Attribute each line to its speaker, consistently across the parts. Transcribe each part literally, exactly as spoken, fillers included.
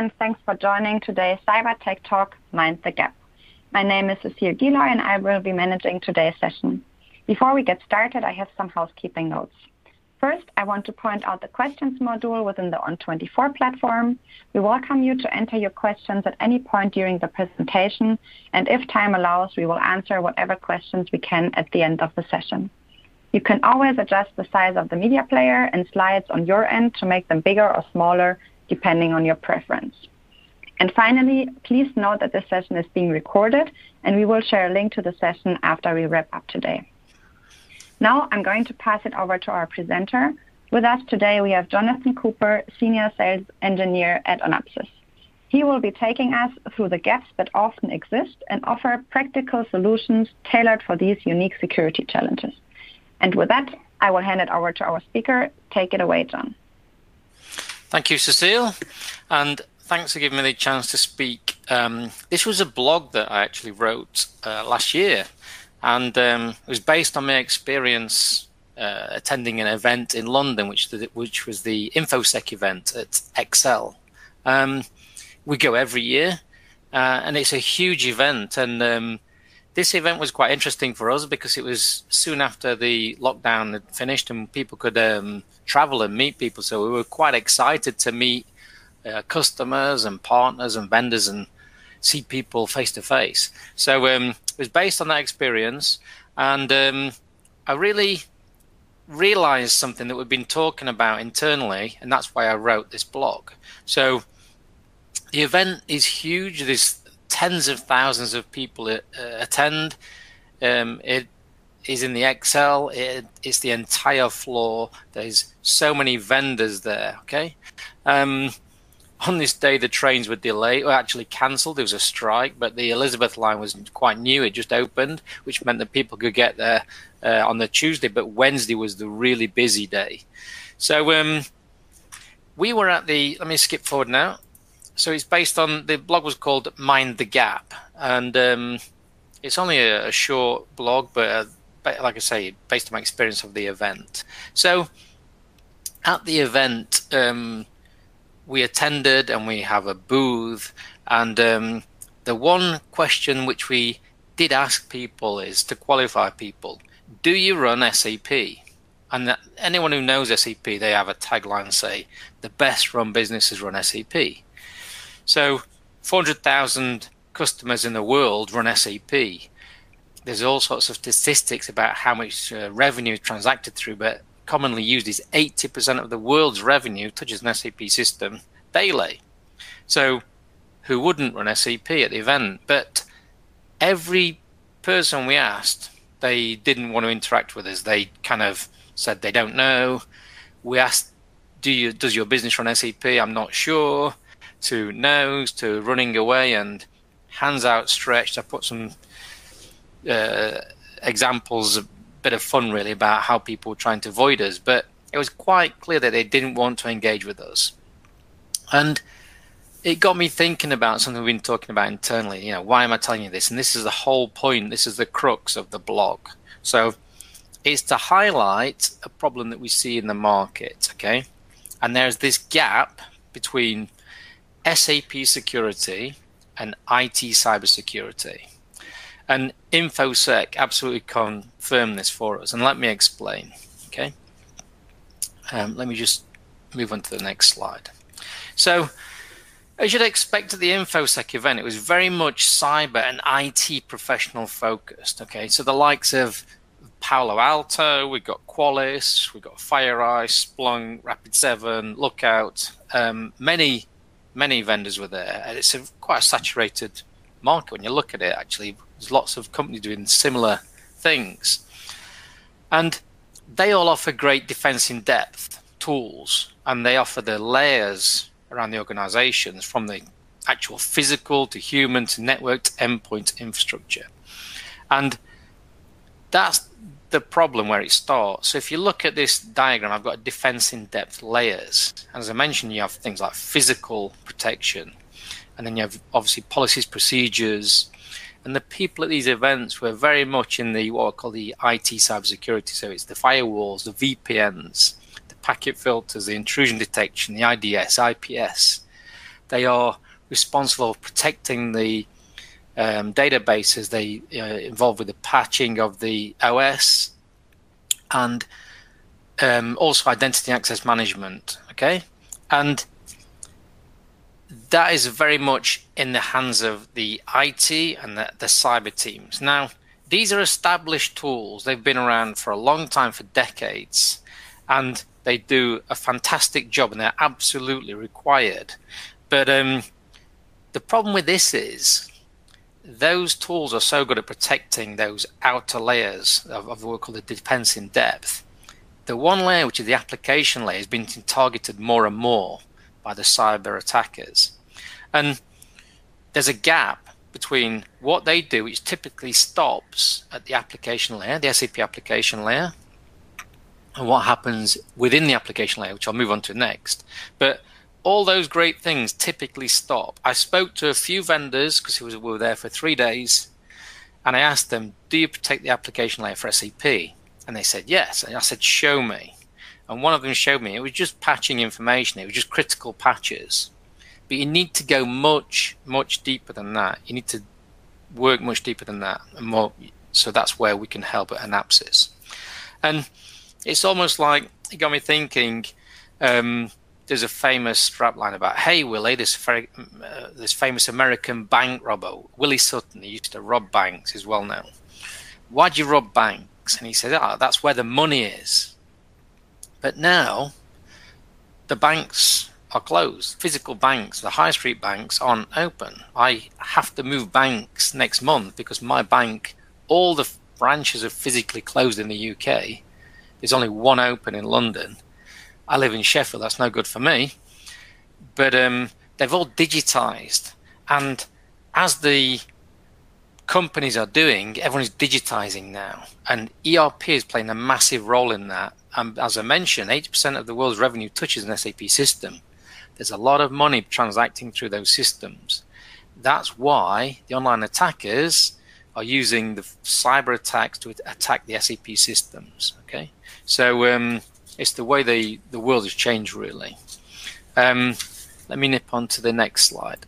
Speaker 1: and thanks for joining today's Cyber Tech Talk, Mind the Gap. My name is Cecile Gieloy, and I will be managing today's session. Before we get started, I have some housekeeping notes. First, I want to point out the questions module within the O N twenty-four platform. We welcome you to enter your questions at any point during the presentation, and if time allows, we will answer whatever questions we can at the end of the session. You can always adjust the size of the media player and slides on your end to make them bigger or smaller, depending on your preference. And finally, please note that this session is being recorded, and we will share a link to the session after we wrap up today. Now I'm going to pass it over to our presenter. With us today, we have Jonathan Cooper, Senior Sales Engineer at Onapsis. He will be taking us through the gaps that often exist and offer practical solutions tailored for these unique security challenges. And with that, I will hand it over to our speaker. Take it away, John.
Speaker 2: Thank you, Cecile. And thanks for giving me the chance to speak. Um, this was a blog that I actually wrote uh, last year. And um, it was based on my experience uh, attending an event in London, which, the, which was the InfoSec event at Excel. Um, we go every year, uh, and it's a huge event. And um, this event was quite interesting for us because it was soon after the lockdown had finished and people could um, travel and meet people. So we were quite excited to meet uh, customers and partners and vendors and see people face to face. So um, it was based on that experience, and um, I really realized something that we've been talking about internally, and that's why I wrote this blog. So the event is huge. There's tens of thousands of people uh, attend. Um, it is in the Excel. It, it's the entire floor. There's so many vendors there. Okay. Um, On this day, the trains were delayed, or actually cancelled. There was a strike, but the Elizabeth line was quite new. It just opened, which meant that people could get there uh, on the Tuesday, but Wednesday was the really busy day. So um, we were at the, let me skip forward now. So it's based on, the blog was called Mind the Gap. And um, it's only a, a short blog, but uh, like I say, based on my experience of the event. So at the event, um, we attended and we have a booth, and um, the one question which we did ask people is to qualify people: do you run S A P? And that anyone who knows S A P, they have a tagline say, the best run businesses run S A P. So four hundred thousand customers in the world run S A P. There's all sorts of statistics about how much uh, revenue is transacted through, but commonly used is eighty percent of the world's revenue touches an S A P system daily. So who wouldn't run S A P at the event? But every person we asked, they didn't want to interact with us. They kind of said they don't know. We asked, do you, does your business run S A P? I'm not sure. To no's, to running away, and hands outstretched. I put some uh, examples, bit of fun really, about how people were trying to avoid us, but it was quite clear that they didn't want to engage with us. And it got me thinking about something we've been talking about internally. You know, why am I telling you this? And this is the whole point. This is the crux of the blog. So it's to highlight a problem that we see in the market, okay? And there's this gap between S A P security and I T cybersecurity. And InfoSec absolutely confirmed this for us. And let me explain, okay? Um, let me just move on to the next slide. So, as you'd expect at the InfoSec event, it was very much cyber and I T professional focused, okay? So the likes of Palo Alto, we've got Qualys, we've got FireEye, Splunk, Rapid seven, Lookout, um, many, many vendors were there. And it's a, quite a saturated market when you look at it, actually. There's lots of companies doing similar things. And they all offer great defense in depth tools, and they offer the layers around the organizations, from the actual physical to human to networked endpoint infrastructure. And that's the problem where it starts. So if you look at this diagram, I've got defense in depth layers. As I mentioned, you have things like physical protection, and then you have obviously policies, procedures, and the people at these events were very much in the what I call the I T cybersecurity. So it's the firewalls, the V P Ns, the packet filters, the intrusion detection, the I D S, I P S. they are responsible for protecting the um, databases. They uh, involved with the patching of the O S and um, also identity access management. Okay, and that is very much in the hands of the I T and the, the cyber teams. Now, these are established tools. They've been around for a long time, for decades, and they do a fantastic job, and they're absolutely required. But um, the problem with this is those tools are so good at protecting those outer layers of, of what we call the defense in depth. The one layer, which is the application layer, has been targeted more and more by the cyber attackers. And there's a gap between what they do, which typically stops at the application layer, the S A P application layer, and what happens within the application layer, which I'll move on to next. But all those great things typically stop. I spoke to a few vendors, because we were there for three days, and I asked them, do you protect the application layer for S A P? And they said, yes. And I said, show me. And one of them showed me, it was just patching information. It was just critical patches. But you need to go much, much deeper than that. You need to work much deeper than that. And more, so that's where we can help at Anapsys. And it's almost like, it got me thinking, um, there's a famous strapline about, hey, Willie, this, very, uh, this famous American bank robber, Willie Sutton, he used to rob banks, is well known. Why'd you rob banks? And he said, ah, oh, that's where the money is. But now, the banks are closed. Physical banks, the high street banks, aren't open. I have to move banks next month because my bank, all the branches are physically closed in the U K. There's only one open in London. I live in Sheffield. That's no good for me. But um, they've all digitized. And as the companies are doing, everyone is digitizing now. And E R P is playing a massive role in that. And as I mentioned, eighty percent of the world's revenue touches an S A P system. There's a lot of money transacting through those systems. That's why the online attackers are using the cyber attacks to attack the S A P systems. Okay, so um, it's the way the, the world has changed, really. Um, let me nip on to the next slide.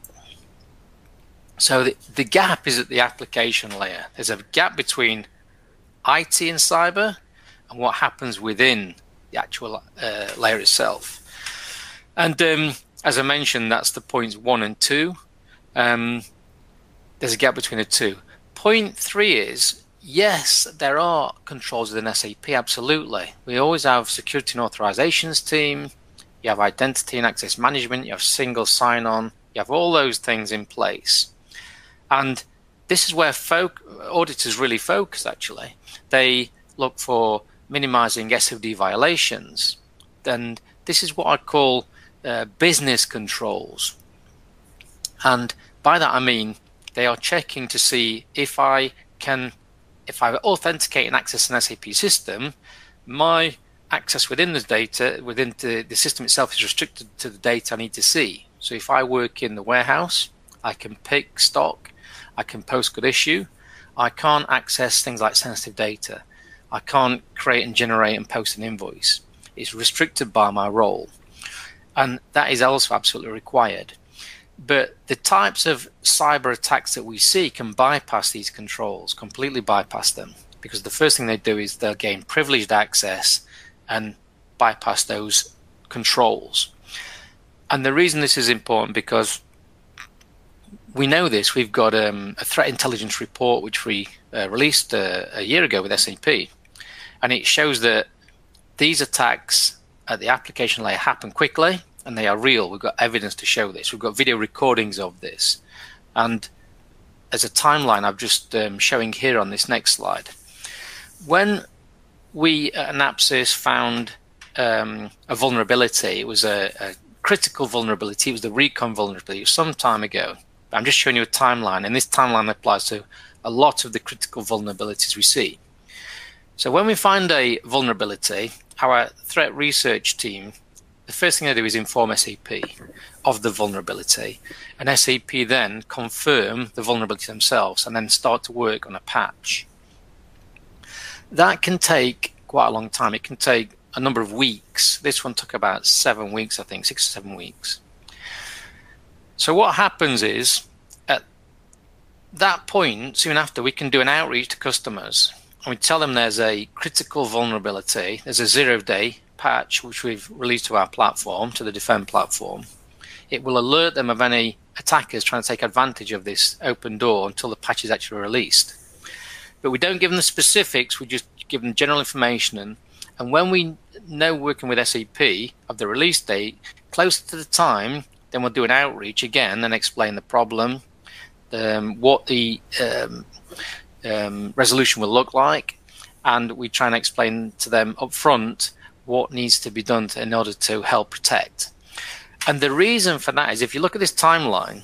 Speaker 2: So the, the gap is at the application layer. There's a gap between I T and cyber and what happens within the actual uh, layer itself. And um, as I mentioned, that's the points one and two. Um, there's a gap between the two. Point three is, yes, there are controls within S A P, absolutely. We always have security and authorizations team. You have identity and access management. You have single sign-on. You have all those things in place. And this is where folk, auditors really focus, actually. They look for minimizing S O D violations. And this is what I call uh, business controls. And by that I mean they are checking to see if I can, if I authenticate and access an S A P system, my access within the data, within the, the system itself is restricted to the data I need to see. So if I work in the warehouse, I can pick stock, I can post good issue. I can't access things like sensitive data. I can't create and generate and post an invoice. It's restricted by my role. And that is also absolutely required. But the types of cyber attacks that we see can bypass these controls, completely bypass them. Because the first thing they do is they'll gain privileged access and bypass those controls. And the reason this is important, because we know this. We've got um, a threat intelligence report which we uh, released uh, a year ago with S A P, and it shows that these attacks at the application layer happen quickly and they are real. We've got evidence to show this. We've got video recordings of this, and as a timeline I'm just um, showing here on this next slide. When we at Anapsys found um, a vulnerability, it was a, a critical vulnerability. It was the Recon vulnerability. It was some time ago. I'm just showing you a timeline, and this timeline applies to a lot of the critical vulnerabilities we see. So when we find a vulnerability, our threat research team, the first thing they do is inform S A P of the vulnerability, and S A P then confirm the vulnerability themselves and then start to work on a patch. That can take quite a long time. It can take a number of weeks. This one took about seven weeks, I think, six or seven weeks. So what happens is, at that point, soon after, we can do an outreach to customers. And we tell them there's a critical vulnerability. There's a zero-day patch, which we've released to our platform, to the Defend platform. It will alert them of any attackers trying to take advantage of this open door until the patch is actually released. But we don't give them the specifics, we just give them general information. And, and when we know working with S A P of the release date, closer to the time, then we'll do an outreach again and explain the problem, um, what the um, um, resolution will look like, and we try and explain to them up front what needs to be done to, in order to help protect. And the reason for that is, if you look at this timeline,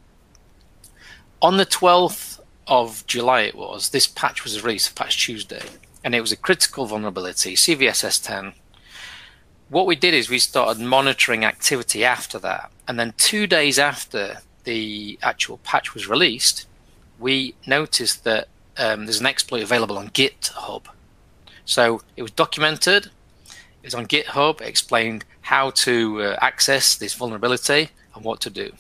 Speaker 2: on the twelfth of July it was, this patch was released, Patch Tuesday, and it was a critical vulnerability, C V S S ten. What we did is we started monitoring activity after that, and then two days after the actual patch was released, we noticed that um, there's an exploit available on GitHub. So it was documented, it was on GitHub, it explained how to uh, access this vulnerability and what to do.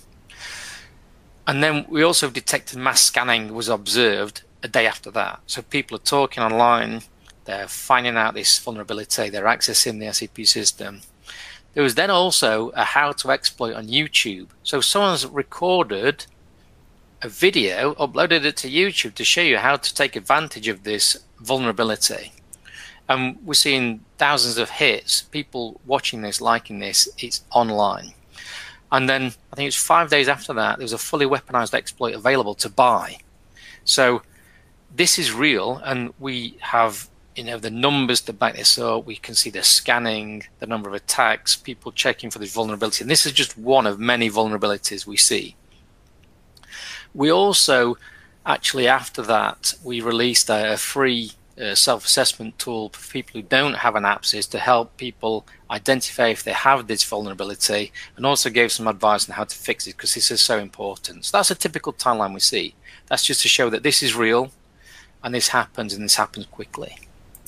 Speaker 2: And then we also detected mass scanning was observed a day after that. So people are talking online, they're finding out this vulnerability, they're accessing the S A P system. There was then also a how to exploit on YouTube. So someone's recorded a video, uploaded it to YouTube to show you how to take advantage of this vulnerability. And we're seeing thousands of hits, people watching this, liking this, it's online. And then I think it's five days after that, there was a fully weaponized exploit available to buy. So this is real, and we have, you know, the numbers to back this up. We can see the scanning, the number of attacks, people checking for this vulnerability. And this is just one of many vulnerabilities we see. We also, actually after that, we released a, a free uh, self-assessment tool for people who don't have an AppSys to help people identify if they have this vulnerability, and also gave some advice on how to fix it, because this is so important. So that's a typical timeline we see. That's just to show that this is real, and this happens, and this happens quickly.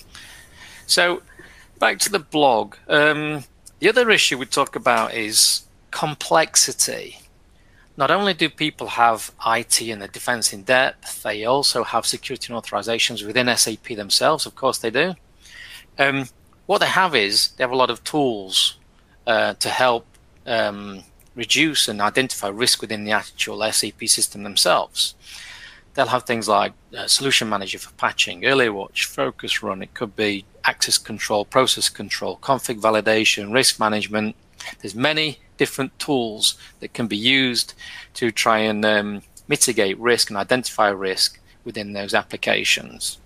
Speaker 2: So back to the blog. Um, the other issue we talk about is complexity. Not only do people have I T and the defense in depth, they also have security and authorizations within S A P themselves. Of course they do. Um, what they have is they have a lot of tools uh, to help um, reduce and identify risk within the actual S A P system themselves. They'll have things like uh, Solution Manager for patching, Early Watch, Focus Run. It could be access control, process control, config validation, risk management. There's many different tools that can be used to try and um, mitigate risk and identify risk within those applications.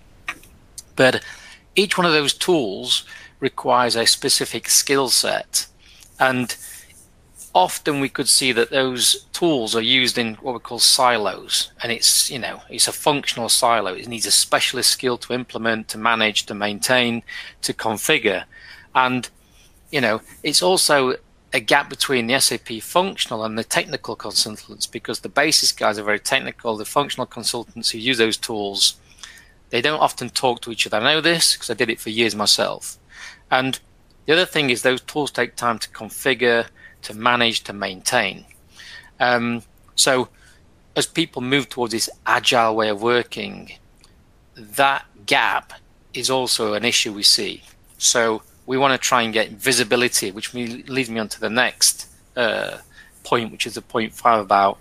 Speaker 2: But each one of those tools requires a specific skill set, and often we could see that those tools are used in what we call silos, and it's, you know, it's a functional silo. It needs a specialist skill to implement, to manage, to maintain, to configure. And, you know, it's also a gap between the S A P functional and the technical consultants, because the basis guys are very technical. The functional consultants who use those tools, they don't often talk to each other. I know this because I did it for years myself. And the other thing is those tools take time to configure, to manage, to maintain. Um, so as people move towards this agile way of working, that gap is also an issue we see. So we want to try and get visibility, which leads me on to the next uh, point, which is the point five about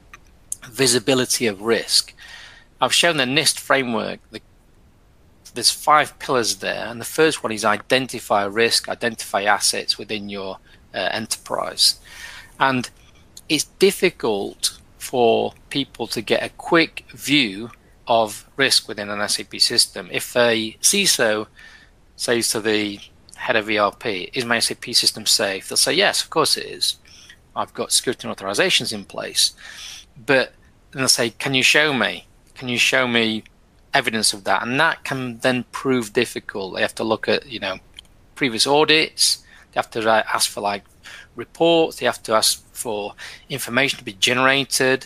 Speaker 2: visibility of risk. I've shown the NIST framework. The, there's five pillars there, and the first one is identify risk, identify assets within your uh, enterprise. And it's difficult for people to get a quick view of risk within an S A P system. If a C I S O says to the head of E R P, is my S A P system safe? They'll say, yes, of course it is. I've got security and authorizations in place. But then they'll say, can you show me? Can you show me evidence of that? And that can then prove difficult. They have to look at, you know, previous audits. They have to uh, ask for like reports. They have to ask for information to be generated.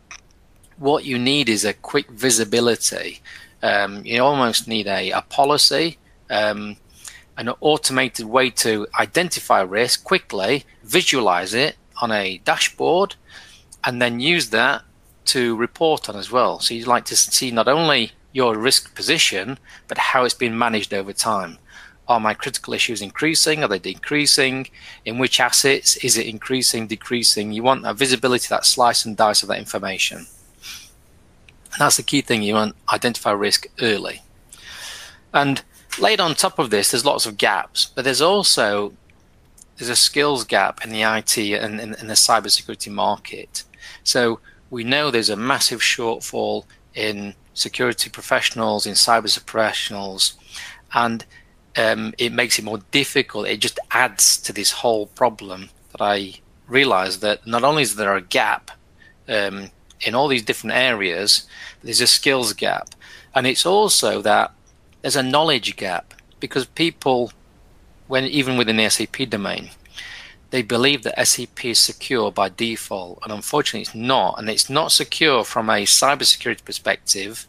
Speaker 2: What you need is a quick visibility. Um, you almost need a, a policy, um, an automated way to identify risk quickly, visualize it on a dashboard, and then use that to report on as well. So you'd like to see not only your risk position, but how it's been managed over time. Are my critical issues increasing? Are they decreasing? In which assets? Is it increasing, decreasing? You want that visibility, that slice and dice of that information. And that's the key thing. You want to identify risk early. And laid on top of this, there's lots of gaps, but there's also there's a skills gap in the I T and in, in the cybersecurity market. So we know there's a massive shortfall in security professionals, in cyber professionals, and um, it makes it more difficult. It just adds to this whole problem that I realized that not only is there a gap um, in all these different areas, but there's a skills gap. And it's also that there's a knowledge gap, because people, when even within the S A P domain, they believe that S A P is secure by default, and unfortunately it's not. And it's not secure from a cybersecurity perspective.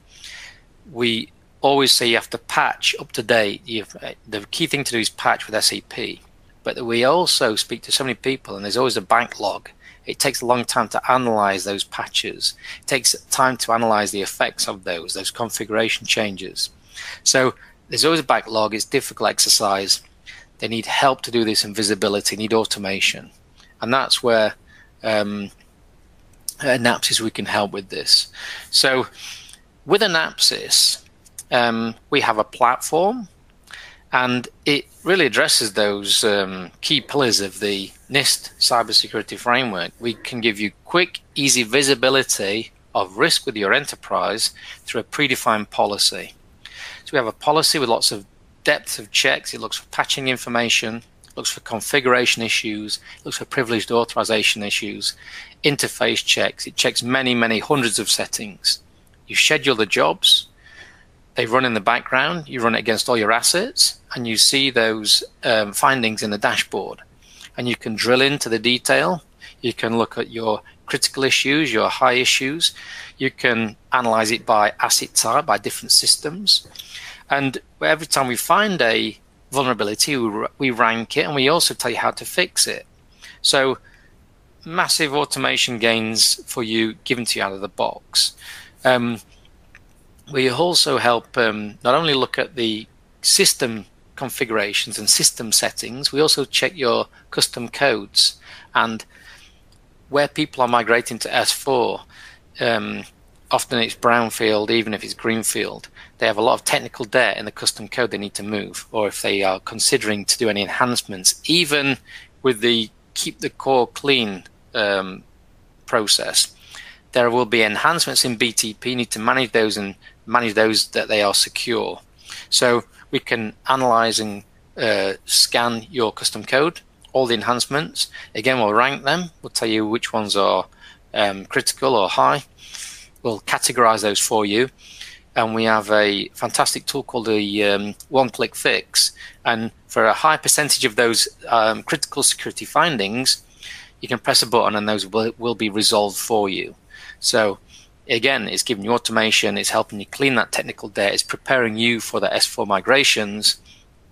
Speaker 2: We always say you have to patch up to date. You've, the key thing to do is patch with S A P. But we also speak to so many people, and there's always a backlog. It takes a long time to analyze those patches. It takes time to analyze the effects of those, those configuration changes. So there's always a backlog. It's a difficult exercise. They need help to do this in visibility, need automation. And that's where um, at Napsys we can help with this. So with Napsys, um, we have a platform, and it really addresses those um, key pillars of the NIST cybersecurity framework. We can give you quick, easy visibility of risk with your enterprise through a predefined policy. So we have a policy with lots of depth of checks. It looks for patching information, looks for configuration issues, looks for privileged authorization issues, interface checks. It checks many, many hundreds of settings. You schedule the jobs. They run in the background. You run it against all your assets, and you see those um, findings in the dashboard. And you can drill into the detail. You can look at your critical issues, your high issues. You can analyze it by asset type, by different systems. And every time we find a vulnerability, we, we rank it, and we also tell you how to fix it. So massive automation gains for you given to you out of the box. Um, we also help um, not only look at the system configurations and system settings, we also check your custom codes. And where people are migrating to S four, um, often it's brownfield, even if it's greenfield. They have a lot of technical debt in the custom code they need to move, or if they are considering to do any enhancements, even with the keep the core clean um, process, there will be enhancements in B T P. You need to manage those and manage those that they are secure. So we can analyze and uh, scan your custom code, all the enhancements. Again, we'll rank them. We'll tell you which ones are um, critical or high. We'll categorize those for you. And we have a fantastic tool called the um, one-click fix. And for a high percentage of those um, critical security findings, you can press a button and those will, will be resolved for you. So again, it's giving you automation, it's helping you clean that technical debt, it's preparing you for the S four migrations,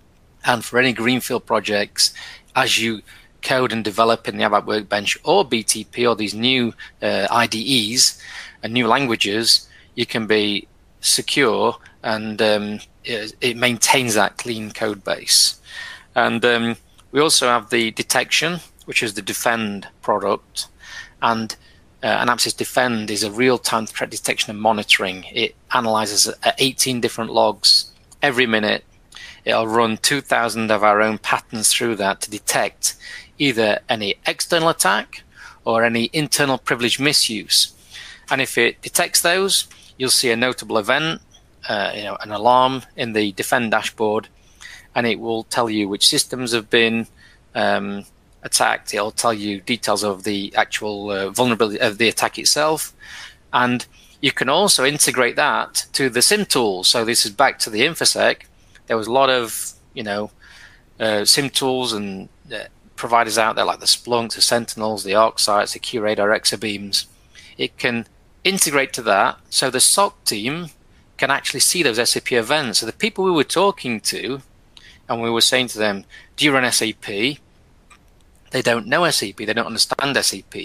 Speaker 2: and for any greenfield projects as you code and develop in the ABAP Workbench or B T P or these new uh, I D Es and new languages, you can be secure, and um, it, it maintains that clean code base. And um, we also have the detection, which is the Defend product, and uh, Napsys Defend is a real-time threat detection and monitoring. It analyzes eighteen different logs every minute. It'll run two thousand of our own patterns through that to detect either any external attack or any internal privilege misuse. And if it detects those, you'll see a notable event, uh, you know, an alarm in the Defend dashboard, and it will tell you which systems have been um, attacked. It'll tell you details of the actual uh, vulnerability of the attack itself, and you can also integrate that to the SIM tools. So this is back to the InfoSec. There was a lot of, you know, uh, SIM tools and uh, providers out there like the Splunk, the Sentinels, the ArcSights, the QRadar, Exabeams. It can integrate to that, so the S O C team can actually see those S A P events. So the people we were talking to, and we were saying to them, do you run S A P? They don't know S A P, they don't understand S A P.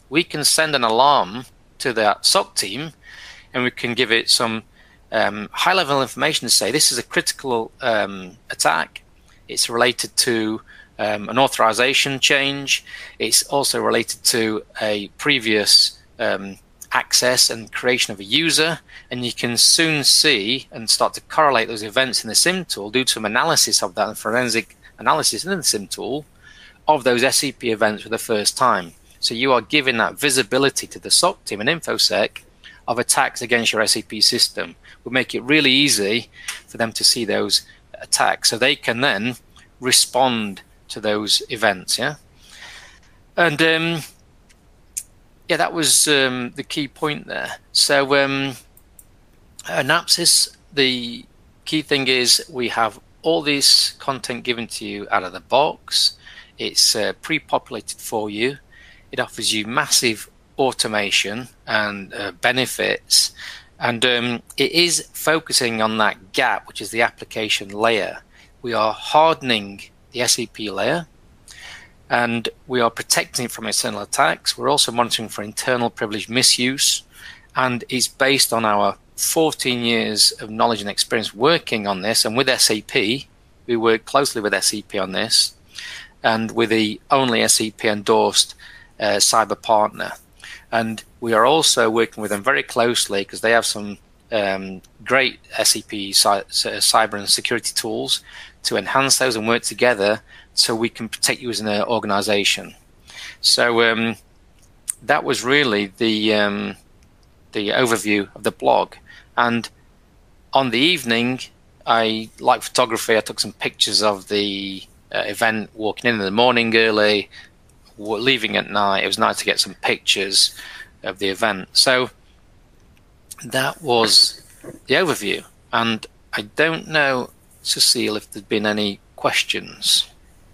Speaker 2: we can send an alarm to the S O C team, and we can give it some um, high-level information to say this is a critical um, attack. It's related to um, an authorization change. It's also related to a previous um, access and creation of a user, and you can soon see and start to correlate those events in the SIEM tool, do some analysis of that and forensic analysis in the SIEM tool of those S C P events for the first time. So you are giving that visibility to the S O C team and InfoSec of attacks against your S C P system. We'll make it really easy for them to see those attacks so they can then respond to those events. Yeah, and um, yeah, that was um, the key point there. So um, Anapsys, the key thing is we have all this content given to you out of the box. It's uh, pre-populated for you. It offers you massive automation and uh, benefits, and um, it is focusing on that gap, which is the application layer. We are hardening the S C P layer, and we are protecting it from external attacks. We're also monitoring for internal privilege misuse, and it's based on our fourteen years of knowledge and experience working on this. And with S A P, we work closely with S A P on this, and with the only S A P endorsed uh, cyber partner. And we are also working with them very closely because they have some um, great S A P cy cyber and security tools to enhance those and work together so we can protect you as an organization. So um, that was really the um, the overview of the blog. And on the evening, I like photography. I took some pictures of the uh, event, walking in in the morning early, leaving at night. It was nice to get some pictures of the event. So that was the overview. And I don't know, Cecile, if there's been any questions.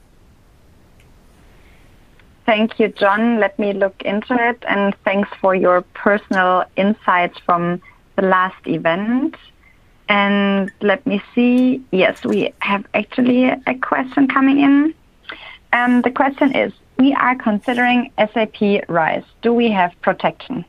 Speaker 1: Thank you, John. Let me look into it. And thanks for your personal insights from the last event. And let me see. Yes, we have actually a question coming in. Um, the question is, we are considering S A P RISE. Do we have protection?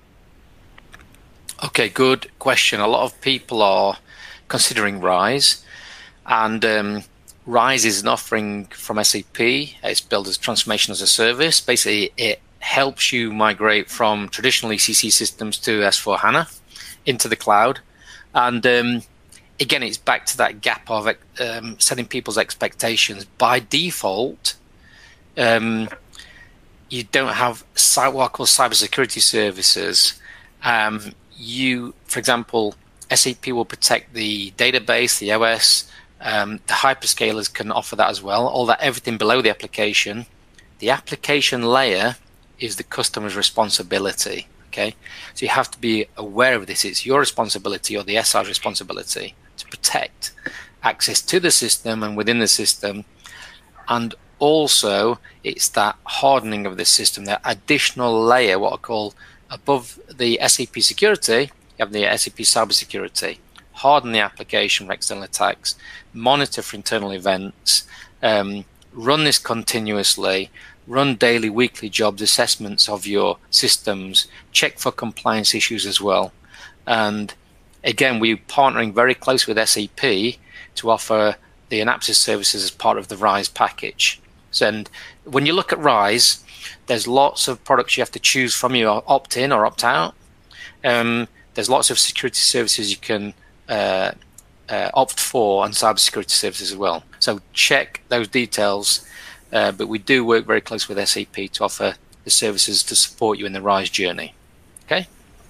Speaker 2: Okay, good question. A lot of people are considering RISE, and um, RISE is an offering from S A P. It's built as transformation as a service. Basically, it helps you migrate from traditional E C C systems to S four HANA into the cloud. And um, again, it's back to that gap of um, setting people's expectations. By default, um, you don't have what I call cybersecurity services. Um, you, for example, S A P will protect the database, the O S. Um, the hyperscalers can offer that as well. All that, everything below the application. The application layer is the customer's responsibility. Okay, so you have to be aware of this. It's your responsibility or the S I's responsibility to protect access to the system and within the system. And also, it's that hardening of the system, that additional layer, what I call above the S A P security, you have the S A P cybersecurity. Harden the application for external attacks, monitor for internal events, um, run this continuously, run daily, weekly jobs, assessments of your systems, check for compliance issues as well. And again, we're partnering very closely with S A P to offer the Anapsys services as part of the RISE package. So, and when you look at RISE, there's lots of products you have to choose from. You opt in or opt out. Um, there's lots of security services you can uh, uh, opt for, and cybersecurity services as well. So check those details. Uh, but we do work very closely with S A P to offer the services to support you in the RISE journey. Okay?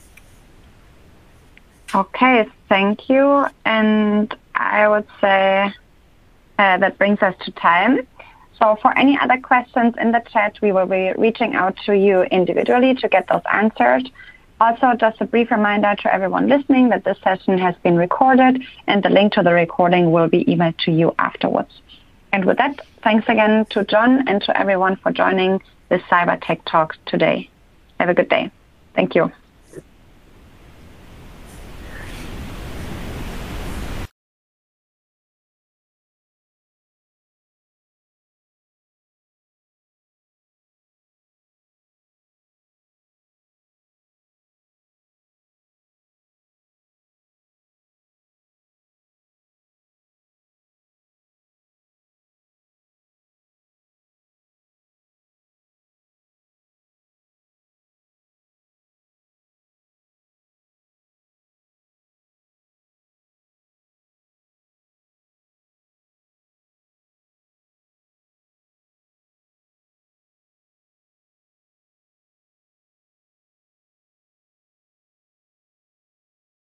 Speaker 1: Okay, thank you. And I would say uh, that brings us to time. So for any other questions in the chat, we will be reaching out to you individually to get those answered. Also, just a brief reminder to everyone listening that this session has been recorded, and the link to the recording will be emailed to you afterwards. And with that, thanks again to John and to everyone for joining this Cyber Tech Talk today. Have a good day. Thank you.